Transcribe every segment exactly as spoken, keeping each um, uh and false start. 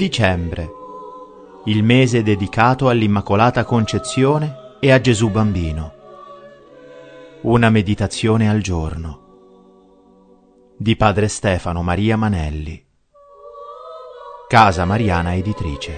Dicembre, il mese dedicato all'Immacolata Concezione e a Gesù Bambino. Una meditazione al giorno. Di padre Stefano Maria Manelli. Casa Mariana Editrice.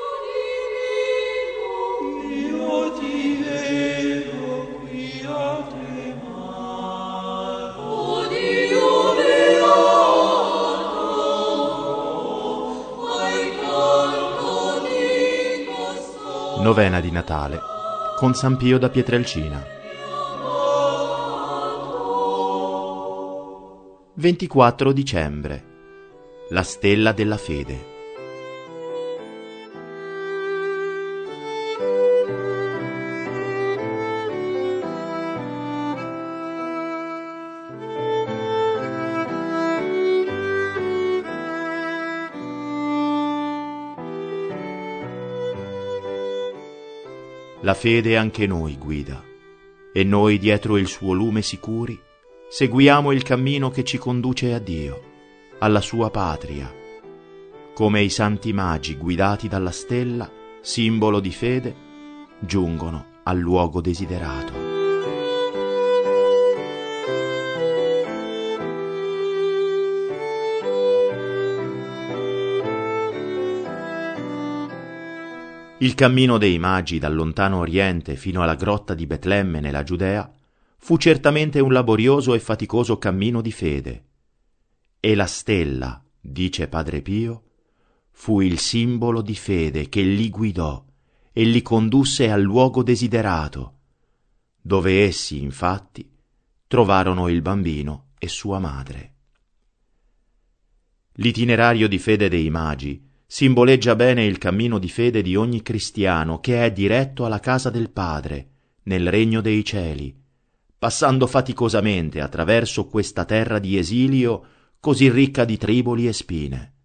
Novena di Natale con San Pio da Pietrelcina. ventiquattro dicembre. La stella della fede. La fede anche noi guida, e noi dietro il suo lume sicuri seguiamo il cammino che ci conduce a Dio, alla sua patria, come i santi magi guidati dalla stella, simbolo di fede, giungono al luogo desiderato. Il cammino dei magi dal lontano Oriente fino alla grotta di Betlemme nella Giudea fu certamente un laborioso e faticoso cammino di fede. E la stella, dice Padre Pio, fu il simbolo di fede che li guidò e li condusse al luogo desiderato, dove essi, infatti, trovarono il bambino e sua madre. L'itinerario di fede dei magi simboleggia bene il cammino di fede di ogni cristiano che è diretto alla casa del Padre, nel regno dei cieli, passando faticosamente attraverso questa terra di esilio così ricca di triboli e spine.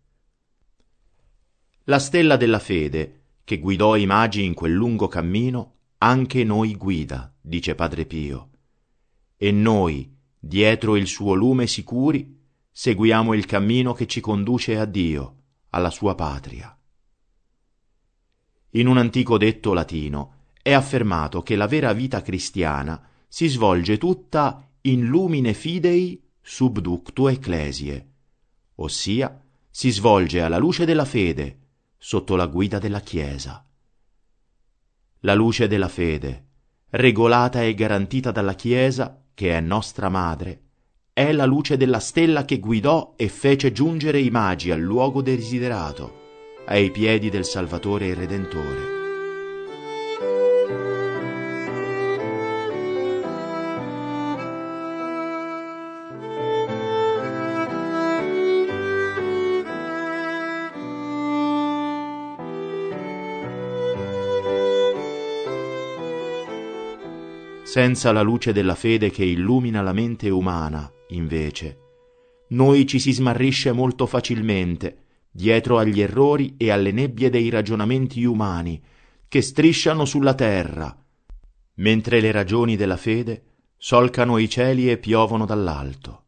La stella della fede, che guidò i magi in quel lungo cammino, anche noi guida, dice Padre Pio, e noi, dietro il suo lume sicuri, seguiamo il cammino che ci conduce a Dio, alla sua patria. In un antico detto latino è affermato che la vera vita cristiana si svolge tutta in lumine fidei subductu ecclesiae, ossia si svolge alla luce della fede, sotto la guida della Chiesa. La luce della fede, regolata e garantita dalla Chiesa, che è nostra madre, è la luce della stella che guidò e fece giungere i magi al luogo desiderato, ai piedi del Salvatore e Redentore. Senza la luce della fede che illumina la mente umana, invece, noi ci si smarrisce molto facilmente dietro agli errori e alle nebbie dei ragionamenti umani che strisciano sulla terra, mentre le ragioni della fede solcano i cieli e piovono dall'alto.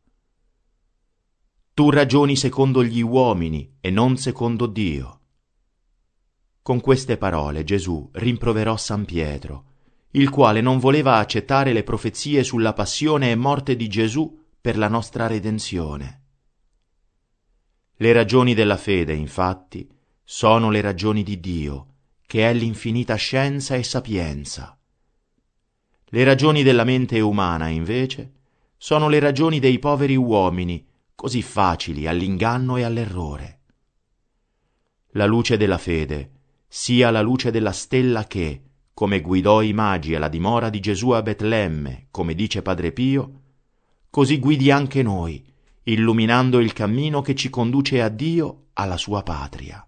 Tu ragioni secondo gli uomini e non secondo Dio. Con queste parole Gesù rimproverò San Pietro, il quale non voleva accettare le profezie sulla passione e morte di Gesù per la nostra redenzione. Le ragioni della fede, infatti, sono le ragioni di Dio, che è l'infinita scienza e sapienza. Le ragioni della mente umana, invece, sono le ragioni dei poveri uomini, così facili all'inganno e all'errore. La luce della fede sia la luce della stella che, come guidò i magi alla dimora di Gesù a Betlemme, come dice Padre Pio, così guidi anche noi, illuminando il cammino che ci conduce a Dio, alla sua patria.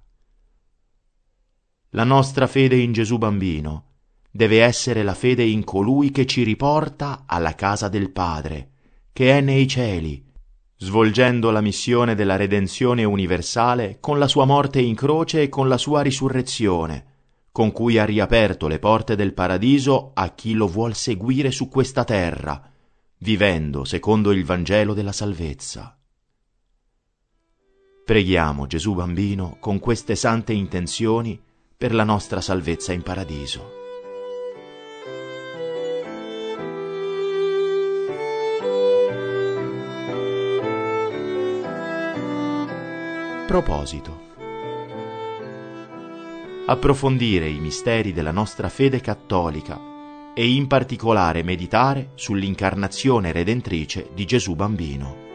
La nostra fede in Gesù Bambino deve essere la fede in colui che ci riporta alla casa del Padre, che è nei cieli, svolgendo la missione della redenzione universale con la sua morte in croce e con la sua risurrezione, con cui ha riaperto le porte del paradiso a chi lo vuol seguire su questa terra, vivendo secondo il Vangelo della salvezza. Preghiamo Gesù Bambino con queste sante intenzioni per la nostra salvezza in paradiso. Proposito. Approfondire i misteri della nostra fede cattolica e in particolare meditare sull'incarnazione redentrice di Gesù Bambino.